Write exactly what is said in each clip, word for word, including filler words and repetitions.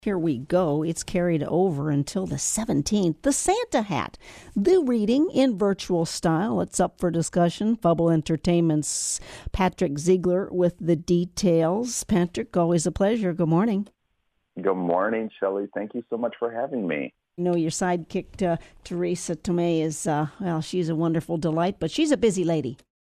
Here we go. It's carried over until the seventeenth. The Santa Hat, the reading in virtual style. It's up for discussion. Fubble Entertainment's Patrick Ziegler with the details. Patrick, always a pleasure. Good morning. Good morning, Shelley. Thank you so much for having me. I know your sidekick, uh, Teresa Tomei, is, uh, well, she's a wonderful delight, but she's a busy lady.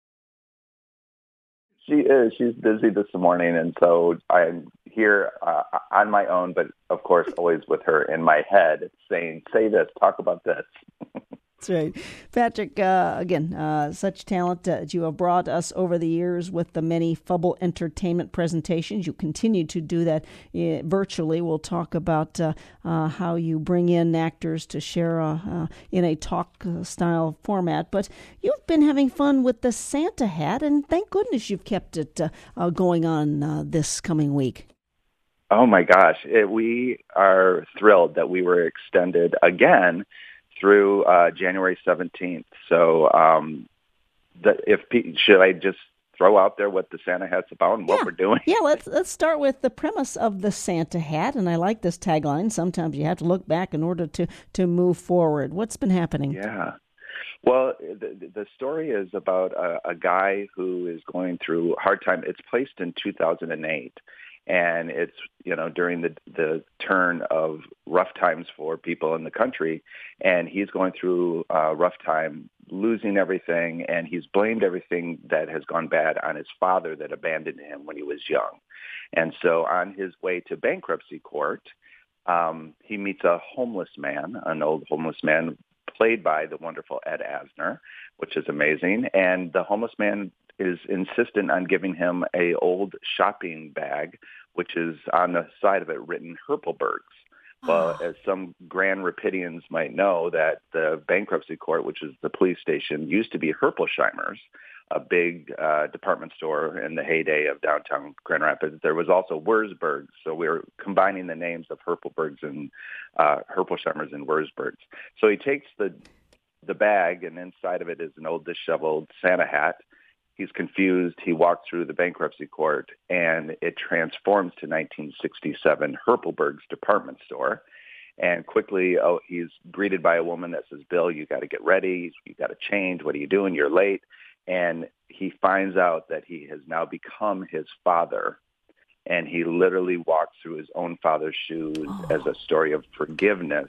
She is. She's busy this morning, and so I'm here uh, on my own, but of course always with her in my head saying, say this, talk about this. That's right. Patrick, uh, again, uh, such talent uh, that you have brought us over the years with the many Fubble Entertainment presentations. You continue to do that uh, virtually. We'll talk about uh, uh, how you bring in actors to share uh, uh, in a talk-style format. But you've been having fun with the Santa Hat, and thank goodness you've kept it uh, uh, going on uh, this coming week. Oh, my gosh. It, we are thrilled that we were extended again through uh, January seventeenth. So um, the, if should I just throw out there what the Santa Hat's about and what yeah. we're doing? Yeah, let's let's start with the premise of the Santa Hat. And I like this tagline. Sometimes you have to look back in order to, to move forward. What's been happening? Yeah. Well, the, the story is about a, a guy who is going through a hard time. It's placed in two thousand eight. And it's, you know, during the the turn of rough times for people in the country. And he's going through a rough time, losing everything. And he's blamed everything that has gone bad on his father that abandoned him when he was young. And so on his way to bankruptcy court, um, he meets a homeless man, an old homeless man played by the wonderful Ed Asner, which is amazing. And the homeless man is insistent on giving him a old shopping bag, which is on the side of it written Herpelbergs. Well, as some Grand Rapidians might know, that the bankruptcy court, which is the police station, used to be Herpelsheimer's, a big uh, department store in the heyday of downtown Grand Rapids. There was also Wurzburgs, so we were combining the names of Herpelbergs and uh, Herpelsheimer's and Wurzburgs. So he takes the the bag, and inside of it is an old disheveled Santa hat. He's confused. He walked through the bankruptcy court, and it transforms to nineteen sixty-seven Herpelberg's department store. And quickly, oh, he's greeted by a woman that says, "Bill, you got to get ready. You got to change. What are you doing? You're late." And he finds out that he has now become his father, and he literally walks through his own father's shoes oh. as a story of forgiveness,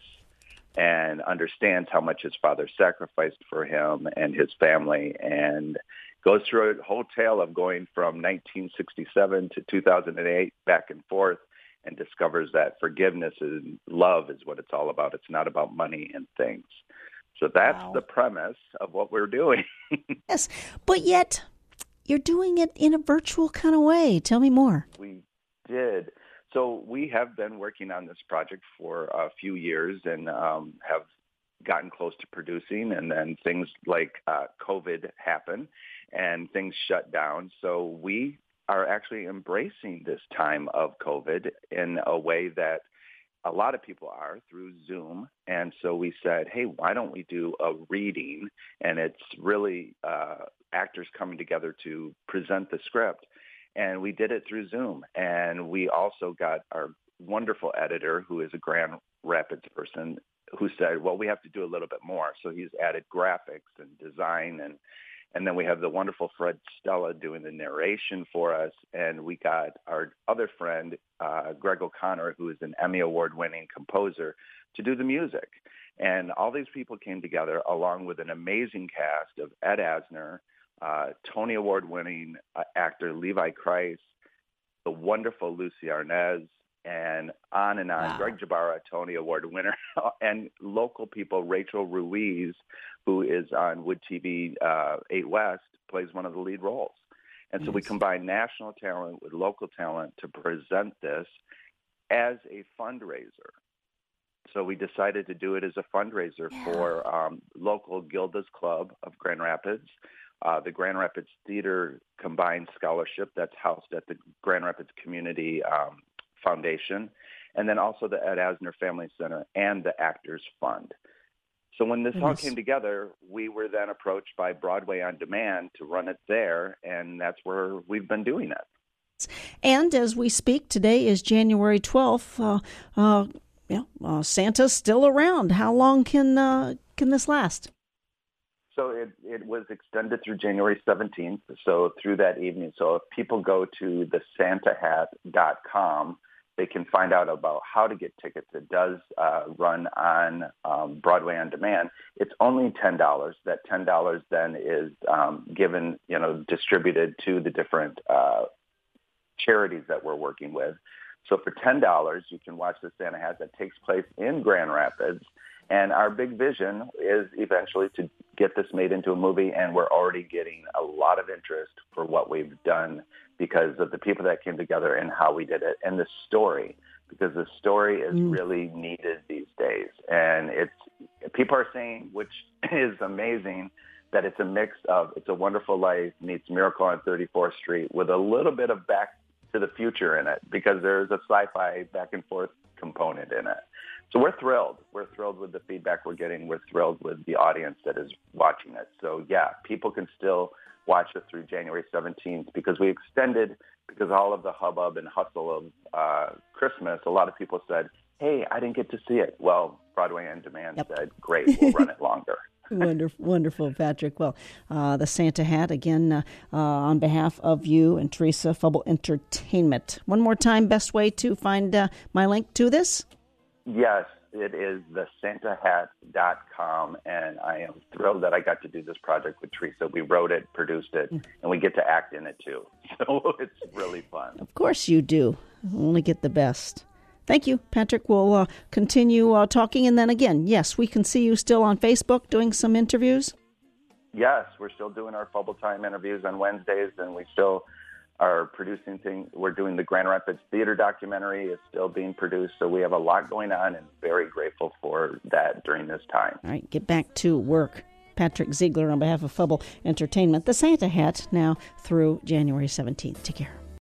and understands how much his father sacrificed for him and his family, and goes through a whole tale of going from nineteen sixty-seven to two thousand eight, back and forth, and discovers that forgiveness and love is what it's all about. It's not about money and things. So that's wow. the premise of what we're doing. Yes, but yet you're doing it in a virtual kind of way. Tell me more. We did. So we have been working on this project for a few years and um, have gotten close to producing, and then things like uh, COVID happen and things shut down. So we are actually embracing this time of COVID in a way that a lot of people are, through Zoom. And so we said, hey, why don't we do a reading? And it's really uh, actors coming together to present the script. And we did it through Zoom. And we also got our wonderful editor, who is a Grand Rapids person, who said, well, we have to do a little bit more. So he's added graphics and design, and and then we have the wonderful Fred Stella doing the narration for us, and we got our other friend, uh, Greg O'Connor, who is an Emmy Award-winning composer, to do the music. And all these people came together along with an amazing cast of Ed Asner, uh, Tony Award-winning uh, actor Levi Christ, the wonderful Lucy Arnaz, and on and on. Wow. Greg Jabara, Tony Award winner, and local people. Rachel Ruiz, who is on Wood T V uh, eight West, plays one of the lead roles. And so yes. we combine national talent with local talent to present this as a fundraiser. So we decided to do it as a fundraiser yeah. for um, local Gilda's Club of Grand Rapids, uh, the Grand Rapids Theater Combined Scholarship that's housed at the Grand Rapids Community um, Foundation, and then also the Ed Asner Family Center and the Actors Fund. So when this yes. all came together, we were then approached by Broadway On Demand to run it there, and that's where we've been doing it. And as we speak, today is January twelfth. Uh, uh, yeah, uh, Santa's still around. How long can uh, can this last? So it, it was extended through January seventeenth, so through that evening. So if people go to the santa hat dot com, they can find out about how to get tickets. It does uh, run on um, Broadway On Demand. It's only ten dollars. That ten dollars then is um, given, you know, distributed to the different uh, charities that we're working with. So for ten dollars, you can watch the Santa Hat that takes place in Grand Rapids. And our big vision is eventually to get this made into a movie, and we're already getting a lot of interest for what we've done because of the people that came together and how we did it, and the story, because the story is mm. really needed these days. And it's people are saying, which is amazing, that it's a mix of It's a Wonderful Life meets Miracle on thirty-fourth Street with a little bit of Back to the Future in it, because there's a sci-fi back and forth component in it. So we're thrilled. We're thrilled with the feedback we're getting. We're thrilled with the audience that is watching it. So, yeah, people can still watch it through January seventeenth because we extended, because all of the hubbub and hustle of uh, Christmas, a lot of people said, hey, I didn't get to see it. Well, Broadway On Demand yep. said, great, we'll run it longer. Wonderful, wonderful, Patrick. Well, uh, the Santa Hat, again, uh, uh, on behalf of you and Teresa, Fubble Entertainment. One more time, best way to find uh, my link to this? Yes, it is the santa hat dot com, and I am thrilled that I got to do this project with Teresa. We wrote it, produced it, and we get to act in it, too. So it's really fun. Of course you do. Only get the best. Thank you, Patrick. We'll uh, continue uh, talking, and then again, yes, we can see you still on Facebook doing some interviews? Yes, we're still doing our Fubble Time interviews on Wednesdays, and we still are producing things. We're doing the Grand Rapids Theater documentary. It's still being produced, so we have a lot going on, and very grateful for that during this time. All right, get back to work. Patrick Ziegler on behalf of Fubble Entertainment, the Santa Hat, now through January seventeenth. Take care.